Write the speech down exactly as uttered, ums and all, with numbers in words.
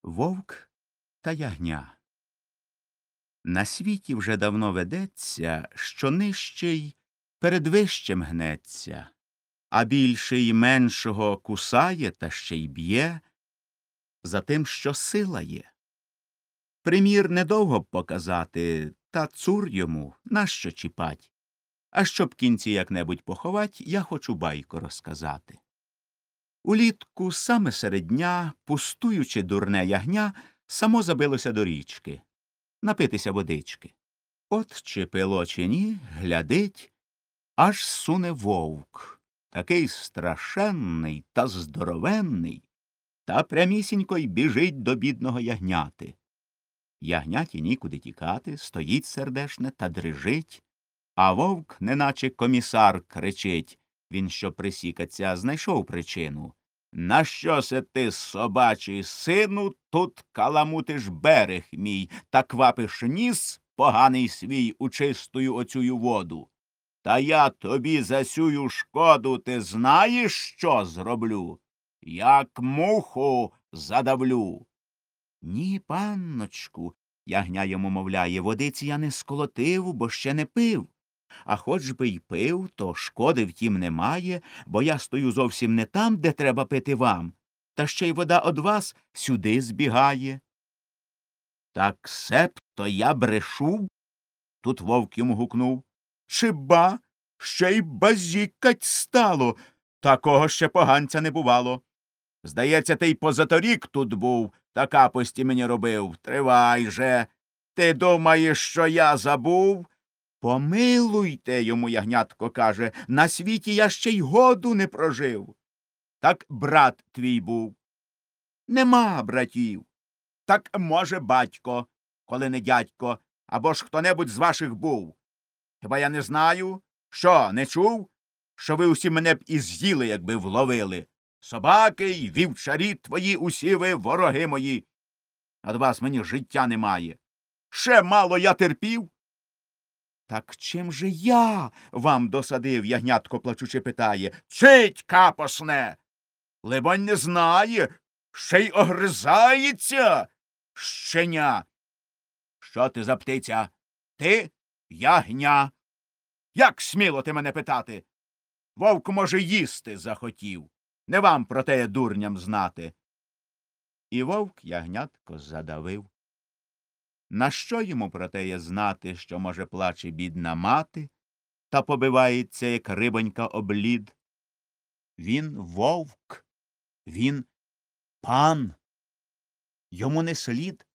Вовк та ягня. На світі вже давно ведеться, що нижчий перед вищим гнеться, а більший меншого кусає та ще й б'є за тим, що сила є. Примір недовго б показати, та цур йому нащо чіпать. А щоб кінці як-небудь поховать, я хочу байку розказати. Улітку саме серед дня, пустуючи дурне ягня, само забилося до річки напитися водички. От чи пило, чи ні, глядить, аж суне вовк, такий страшенний та здоровенний, та прямісінько й біжить до бідного ягняти. Ягняті нікуди тікати, стоїть сердешне та дрижить, а вовк, неначе комісар, кричить. Він, що присікаться, знайшов причину. Нащо се ти, собачий сину, тут каламутиш берег мій, та квапиш ніс поганий свій у чистую оцюю воду? Та я тобі за сюю шкоду ти знаєш, що зроблю? Як муху задавлю. Ні, панночку, ягня йому мовляє, водиці я не сколотив, бо ще не пив. А хоч би й пив, то шкоди втім немає, бо я стою зовсім не там, де треба пити вам, та ще й вода од вас сюди збігає. Так себто я брешу? Тут вовк йому гукнув. Чи ба, ще й базікать стало, такого ще поганця не бувало. Здається, ти й позаторік тут був, та капості мені робив. Тривай же. Ти думаєш, що я забув? Помилуйте, йому ягнятко каже, на світі я ще й году не прожив. Так брат твій був. Нема братів. Так, може, батько, коли не дядько, або ж хто-небудь з ваших був. Хіба я не знаю? Що, не чув? Що ви усі мене б і з'їли, якби вловили. Собаки й вівчарі твої усі ви вороги мої. Од вас мені життя немає. Ще мало я терпів. Так чим же я вам досадив, ягнятко плачучи питає. Чить, капосне! Либонь не знає, ще й огризається, щеня. Що ти за птиця? Ти ягня. Як сміло ти мене питати? Вовк, може, їсти захотів. Не вам про те дурням знати. І вовк ягнятко задавив. Нащо йому про теє знати, що, може, плаче бідна мати, та побивається, як рибонька об лід? Він вовк, він пан. Йому не слід